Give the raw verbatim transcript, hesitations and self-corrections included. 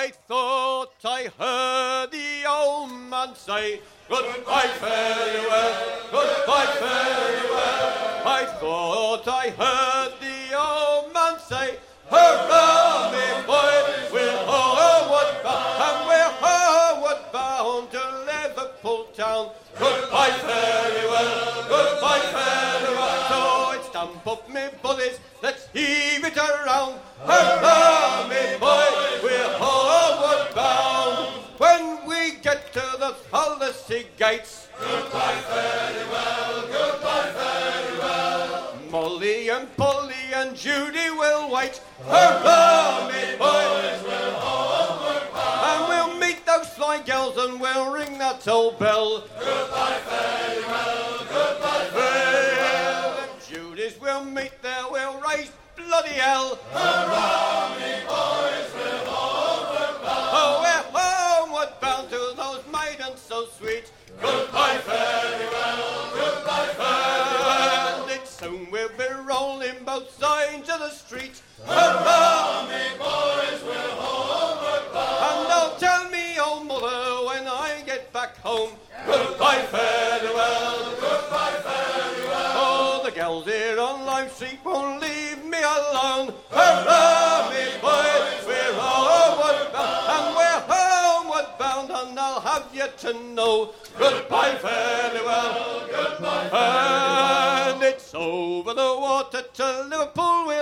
I thought I heard the old man say, goodbye, farewell, goodbye, farewell. I thought I heard the old man say, hurrah, me boys, we're homeward bound, and we're homeward bound to Liverpool town. Goodbye, farewell, goodbye, farewell. So it's stamp up me bullies, let's heave it around. Hurrah, me boys, we're homeward bound. When we get to the Policy gates, goodbye, farewell, goodbye, farewell. Molly and Polly and Judy will wait. Hurrah, me boys, we're homeward bound. And we'll meet those fly girls and we'll ring that old bell. Goodbye, farewell, goodbye, farewell. And Judy's will meet there, we'll raise bloody hell. Hurrah, me boys, we're homeward bound. Oh, we're homeward bound to those maidens so sweet. Goodbye, farewell, goodbye, farewell. And it soon we'll be rolling both sides of the street. Hurrah, me boys, we're homeward bound. And they'll tell me, old mother, when I get back home, goodbye, farewell, goodbye, farewell. Oh, the gals here on Live Street won't leave me alone. Hurrah, me boys, we're homeward bound, and we're homeward bound, and I'll have you to know, goodbye, farewell, goodbye, farewell. And it's over the water to Liverpool